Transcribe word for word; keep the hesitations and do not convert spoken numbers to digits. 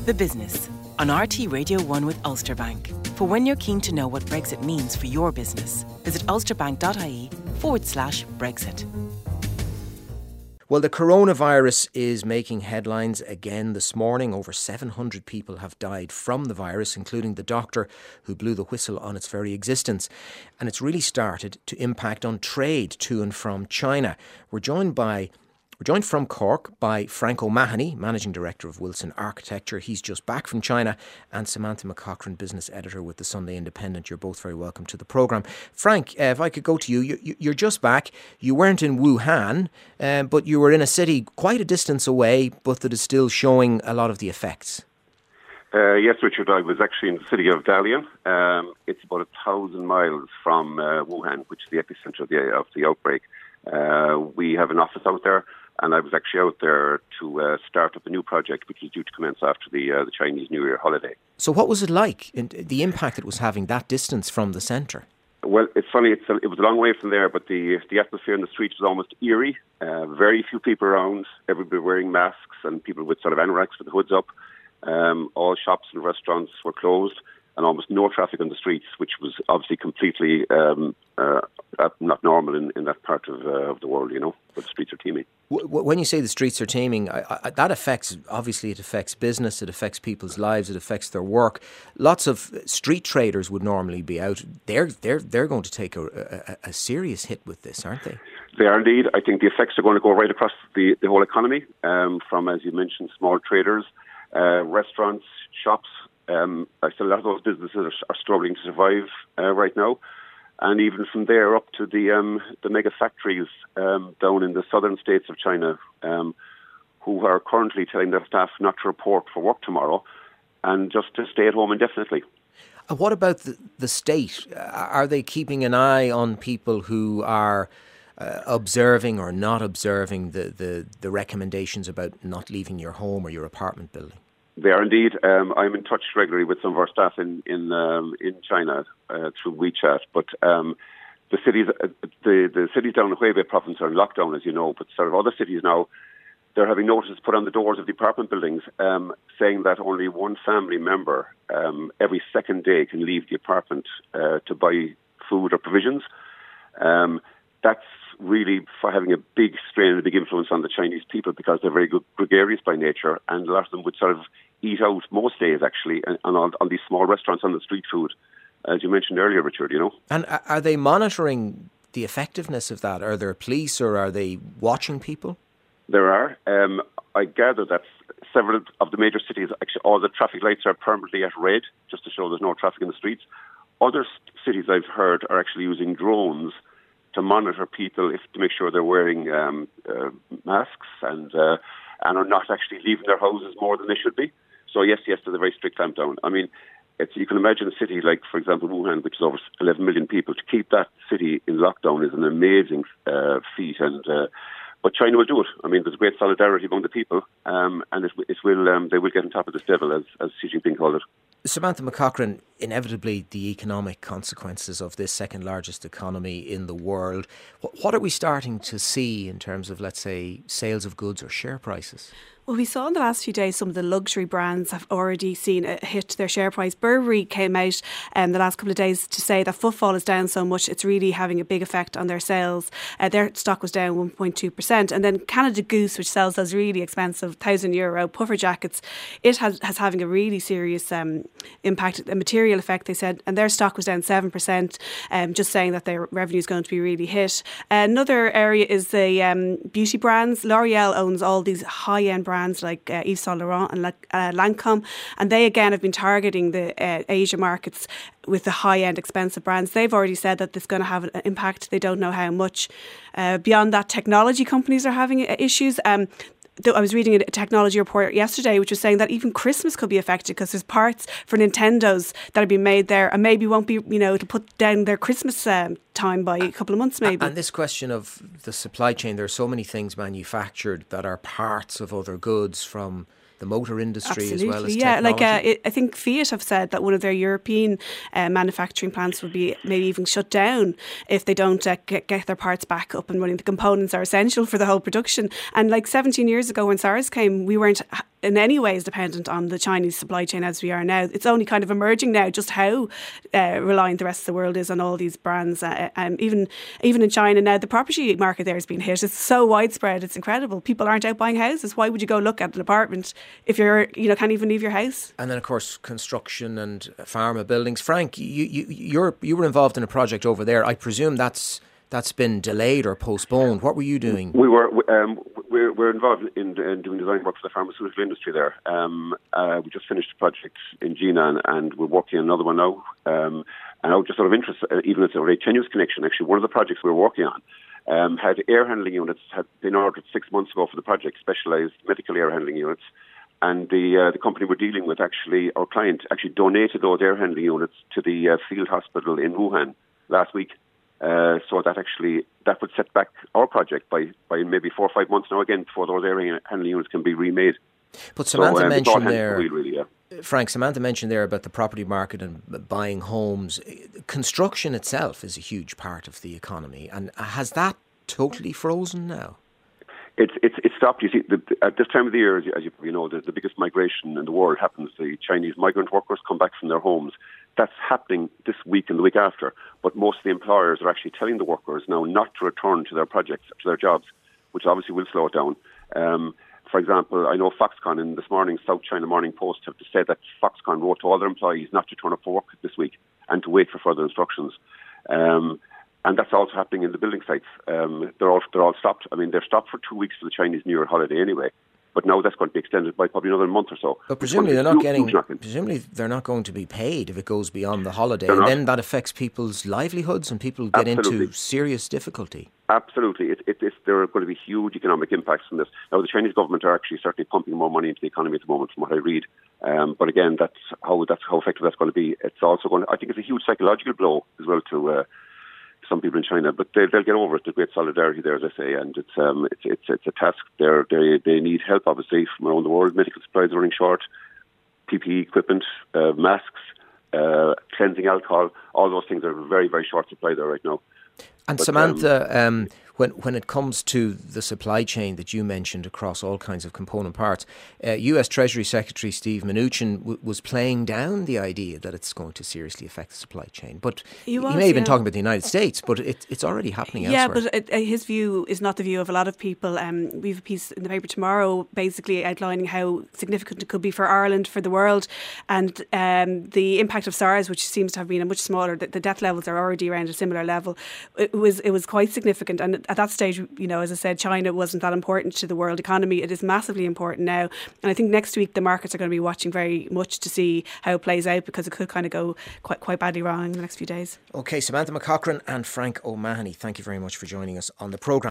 The Business on R T Radio one with Ulster Bank. For when you're keen to know what Brexit means for your business, visit ulsterbank.ie forward slash Brexit. Well, the coronavirus is making headlines again this morning. Over seven hundred people have died from the virus, including the doctor who blew the whistle on its very existence. And it's really started to impact on trade to and from China. We're joined by We're joined from Cork by Frank O'Mahony, Managing Director of Wilson Architecture. He's just back from China, and Samantha McCaughrean, Business Editor with the Sunday Independent. You're both very welcome to the programme. Frank, uh, if I could go to you, you, you're just back. You weren't in Wuhan, uh, but you were in a city quite a distance away, but that is still showing a lot of the effects. Uh, yes, Richard, I was actually in the city of Dalian. Um, it's about a thousand miles from uh, Wuhan, which is the epicentre of the, of the outbreak. Uh, we have an office out there. And I was actually out there to uh, start up a new project, which is due to commence after the uh, the Chinese New Year holiday. So what was it like, in the impact it was having that distance from the centre? Well, it's funny, it's a, it was a long way from there, but the the atmosphere in the streets was almost eerie. Uh, very few people around, everybody wearing masks and people with sort of anoraks with the hoods up. Um, all shops and restaurants were closed and almost no traffic on the streets, which was obviously completely um, uh, not normal in, in that part of, uh, of the world, you know, where the streets are teeming. When you say the streets are teeming, I, I, that affects, obviously it affects business, it affects people's lives, it affects their work. Lots of street traders would normally be out. They're they're they're going to take a, a, a serious hit with this, aren't they? They are indeed. I think the effects are going to go right across the, the whole economy, um, from, as you mentioned, small traders, uh, restaurants, shops. Um, I still a lot of those businesses are, are struggling to survive uh, right now. And even from there up to the um, the mega factories um, down in the southern states of China, um, who are currently telling their staff not to report for work tomorrow and just to stay at home indefinitely. And what about the, the state? Are they keeping an eye on people who are uh, observing or not observing the, the, the recommendations about not leaving your home or your apartment building? They are indeed. Um, I'm in touch regularly with some of our staff in in, um, in China uh, through WeChat. But um, the cities, uh, the the cities down in Hubei province are in lockdown, as you know. But sort of other cities now, they're having notices put on the doors of the apartment buildings, um, saying that only one family member um, every second day can leave the apartment uh, to buy food or provisions. Um, that's really for having a big strain and a big influence on the Chinese people, because they're very good, gregarious by nature, and a lot of them would sort of eat out most days, actually, and on, on these small restaurants on the street food, as you mentioned earlier, Richard, you know. And are they monitoring the effectiveness of that? Are there police or are they watching people? There are. Um, I gather that several of the major cities, actually all the traffic lights are permanently at red, just to show there's no traffic in the streets. Other cities I've heard are actually using drones to monitor people, if to make sure they're wearing um, uh, masks and uh, and are not actually leaving their houses more than they should be. So yes, yes, there's a very strict clampdown. I mean, it's, you can imagine a city like, for example, Wuhan, which is over eleven million people. To keep that city in lockdown is an amazing uh, feat, and uh, but China will do it. I mean, there's great solidarity among the people, um, and it, it will um, they will get on top of this devil, as, as Xi Jinping called it. Samantha McCaughrean, inevitably the economic consequences of this second largest economy in the world. What are we starting to see in terms of, let's say, sales of goods or share prices? Well, we saw in the last few days some of the luxury brands have already seen it hit their share price. Burberry came out um, the last couple of days to say that footfall is down so much it's really having a big effect on their sales. Uh, their stock was down one point two percent. And then Canada Goose, which sells those really expensive one thousand euro puffer jackets, it has, has having a really serious um, impact, a material effect, they said. And their stock was down seven percent, um, just saying that their revenue is going to be really hit. Uh, another area is the um, beauty brands. L'Oreal owns all these high-end brands. brands like uh, Yves Saint Laurent and uh, Lancome, and they again have been targeting the uh, Asia markets with the high-end expensive brands. They've already said that this is going to have an impact. They don't know how much. Uh, beyond that, technology companies are having issues. Um, I was reading a technology report yesterday which was saying that even Christmas could be affected because there's parts for Nintendos that are being made there and maybe won't be, you know, to put down their Christmas um, time by a couple of months maybe. And this question of the supply chain, there are so many things manufactured that are parts of other goods, from the motor industry Absolutely, as well as yeah. technology. Like uh, it, I think Fiat have said that one of their European uh, manufacturing plants would be maybe even shut down if they don't uh, get, get their parts back up and running. The components are essential for the whole production. And like seventeen years ago when SARS came, we weren't in any way is dependent on the Chinese supply chain as we are now. It's only kind of emerging now just how uh, reliant the rest of the world is on all these brands. Uh, um, even even in China now, the property market there has been hit. It's so widespread. It's incredible. People aren't out buying houses. Why would you go look at an apartment if you're you know can't even leave your house? And then of course construction and pharma buildings. Frank, you you you're you were involved in a project over there. I presume that's that's been delayed or postponed. What were you doing? We were um, we're, we're involved in, in doing design work for the pharmaceutical industry there. Um, uh, we just finished a project in Jinan, and we're working on another one now. Um, and I was just sort of interested, uh, even as a very tenuous connection, actually, one of the projects we were working on um, had air handling units, had been ordered six months ago for the project, specialised medical air handling units. And the uh, the company we're dealing with, actually, our client actually donated those air handling units to the uh, field hospital in Wuhan last week. Uh, so that actually, that would set back our project by, by maybe four or five months now again before those air handling units can be remade. But Samantha so, um, mentioned there, wheel, really, yeah. Frank, Samantha mentioned there about the property market and buying homes. Construction itself is a huge part of the economy. And has that totally frozen now? It's it's it's stopped. You see, the, at this time of the year, as you, as you probably know, the, the biggest migration in the world happens. The Chinese migrant workers come back from their homes. That's happening this week and the week after. But most of the employers are actually telling the workers now not to return to their projects, to their jobs, which obviously will slow it down. Um, for example, I know Foxconn in this morning's South China Morning Post have said that Foxconn wrote to all their employees not to turn up for work this week and to wait for further instructions. Um, And that's also happening in the building sites. Um, they're all they're all stopped. I mean, they're stopped for two weeks for the Chinese New Year holiday anyway. But now that's going to be extended by probably another month or so. But presumably they're not getting. Presumably they're not going to be paid if it goes beyond the holiday, and then that affects people's livelihoods and people get Absolutely. into serious difficulty. Absolutely, it, it, it's, there are going to be huge economic impacts from this. Now, the Chinese government are actually certainly pumping more money into the economy at the moment, from what I read. Um, but again, that's how that's how effective that's going to be. It's also going. To, I think it's a huge psychological blow as well to. Uh, some people in China, but they, they'll get over it. There's great solidarity there, as I say, and it's um, it's it's it's a task. They're, they they need help, obviously, from around the world. Medical supplies are running short, P P E equipment, uh, masks, uh, cleansing alcohol. All those things are very very short supply there right now. And but, Samantha, um, um, when when it comes to the supply chain that you mentioned across all kinds of component parts, uh, U S Treasury Secretary Steve Mnuchin w- was playing down the idea that it's going to seriously affect the supply chain. But he, was, he may have been yeah. talking about the United States, but it, it's already happening yeah, elsewhere. Yeah, but uh, his view is not the view of a lot of people. Um, we have a piece in the paper tomorrow basically outlining how significant it could be for Ireland, for the world, and um, the impact of SARS, which seems to have been a much smaller. The, the death levels are already around a similar level. It was it was quite significant, and at that stage, you know, as I said, China wasn't that important to the world economy. It is massively important now, and I think next week the markets are going to be watching very much to see how it plays out, because it could kind of go quite quite badly wrong in the next few days. Okay, Samantha McCaughrean and Frank O'Mahony, thank you very much for joining us on the programme.